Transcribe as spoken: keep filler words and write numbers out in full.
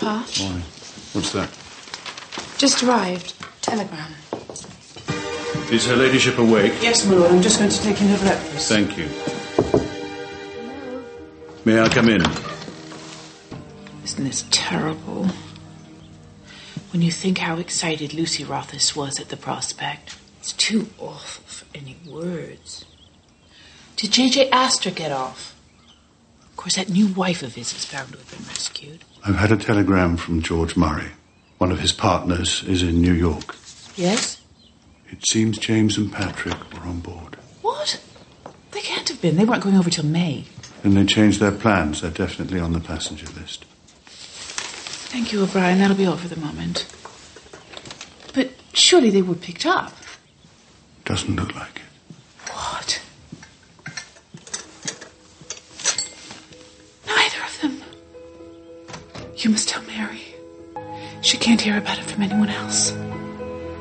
Pa. Morning. What's that? Just arrived. Telegram. Is her ladyship awake? Yes, my lord. I'm just going to take in her breakfast. Thank you. May I come in? Isn't this terrible? When you think how excited Lucy Rothis was at the prospect, it's too awful for any words. Did J J Astor get off? Of course, that new wife of his is bound to have been rescued. I've had a telegram from George Murray. One of his partners is in New York. Yes? It seems James and Patrick were on board. What? They can't have been. They weren't going over till May. Then they changed their plans. They're definitely on the passenger list. Thank you, O'Brien. That'll be all for the moment. But surely they were picked up. Doesn't look like it. What? Neither of them. You must tell Mary. She can't hear about it from anyone else.